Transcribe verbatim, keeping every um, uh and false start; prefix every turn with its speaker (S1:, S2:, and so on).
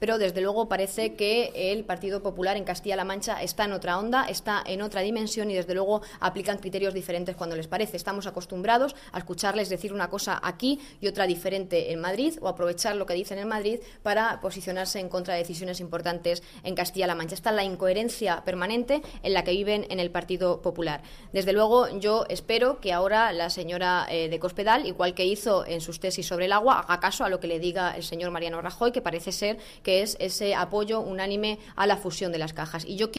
S1: pero desde luego parece que el Partido Popular en Castilla-La Mancha está en otra onda, está en otra dimensión y desde luego aplican criterios diferentes cuando les parece. Estamos acostumbrados a escucharles decir una cosa aquí y otra diferente en Madrid, o aprovechar lo que dicen en Madrid para posicionarse en contra de decisiones importantes en Castilla-La Mancha. Esta es la incoherencia permanente en la que viven en el Partido Popular. Desde luego, yo espero que ahora la señora eh, de Cospedal, igual que hizo en sus tesis sobre el agua, haga caso a lo que le diga el señor Mariano Rajoy, que parece ser que es ese apoyo unánime a la fusión de las cajas. Y yo